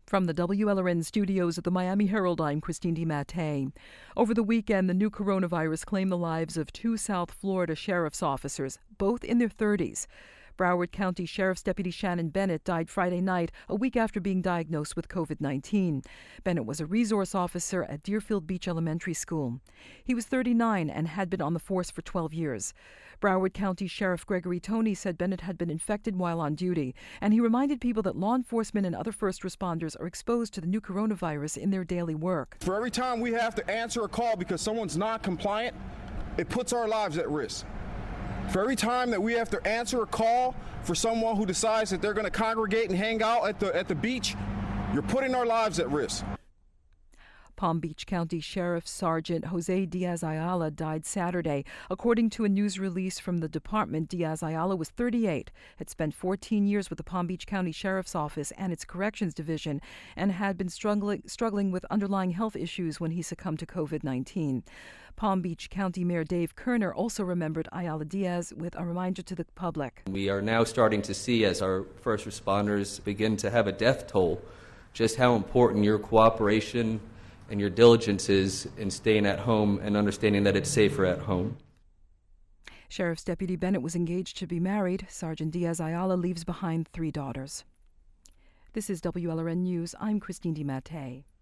From the WLRN studios at the Miami Herald, I'm Christine DiMattei. Over the weekend, the new coronavirus claimed the lives of two South Florida sheriff's officers, both in their 30s. Broward County Sheriff's Deputy Shannon Bennett died Friday night, a week after being diagnosed with COVID-19. Bennett was a resource officer at Deerfield Beach Elementary School. He was 39 and had been on the force for 12 years. Broward County Sheriff Gregory Toney said Bennett had been infected while on duty, and he reminded people that law enforcement and other first responders are exposed to the new coronavirus in their daily work. For every time we have to answer a call because someone's not compliant, it puts our lives at risk. For every time that we have to answer a call for someone who decides that they're going to congregate and hang out at the beach, you're putting our lives at risk. Palm Beach County Sheriff Sergeant Jose Diaz-Ayala died Saturday. According to a news release from the department, Diaz-Ayala was 38, had spent 14 years with the Palm Beach County Sheriff's Office and its Corrections Division, and had been struggling with underlying health issues when he succumbed to COVID-19. Palm Beach County Mayor Dave Kerner also remembered Ayala Diaz with a reminder to the public. We are now starting to see, as our first responders begin to have a death toll, just how important your cooperation and your diligence is in staying at home and understanding that it's safer at home. Sheriff's Deputy Bennett was engaged to be married. Sergeant Diaz-Ayala leaves behind 3 daughters. This is WLRN News. I'm Christine DiMattei.